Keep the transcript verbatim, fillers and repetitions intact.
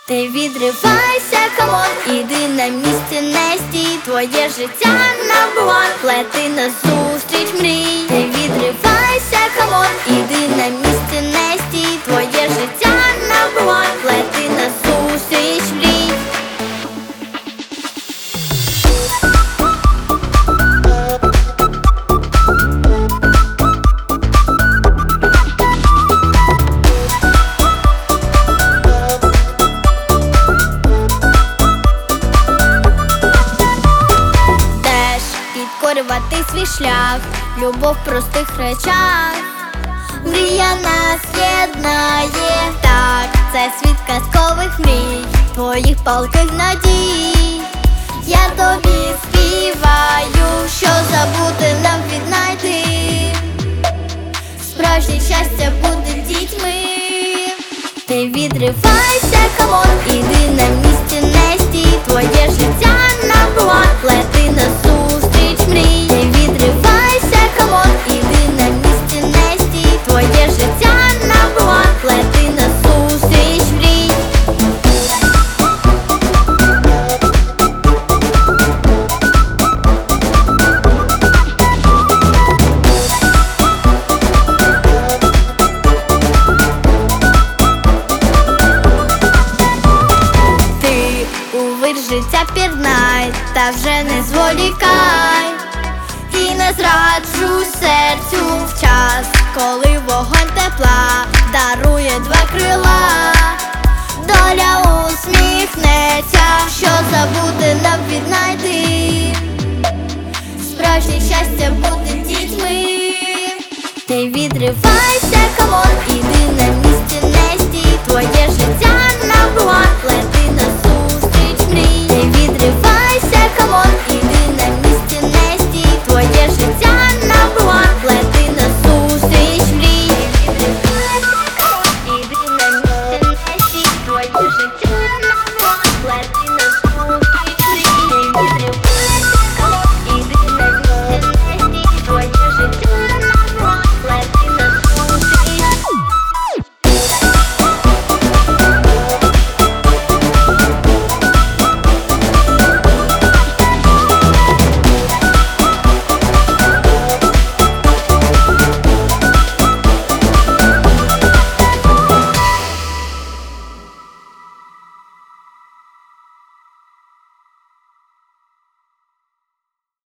Ти відривайся, камон, іди на місці, не стій. Твоє життя number one, лети назустріч мрій. Ти відривайся, камон, іди на місці, не стій. Твоє життя number one, лети назустріч мрій. Підкорювати свій шлях, любов в простих речах. Мрія нас єднає, так, це світ казкових мрій, твоїх палких надій. Я тобі співаю, що забути нам віднайти. Справжнє щастя буде дітьми. Ти відривайся, камон, іди на місці, не стій. Твоє життя number one, лети назустріч мрій. Ти відривайся, камон, іди на місці, не стій. Твоє життя number one, лети назустріч мрій. Життя пірнай, та вже не зволікай. І не зраджуй серцю в час, коли вогонь тепла дарує два крила.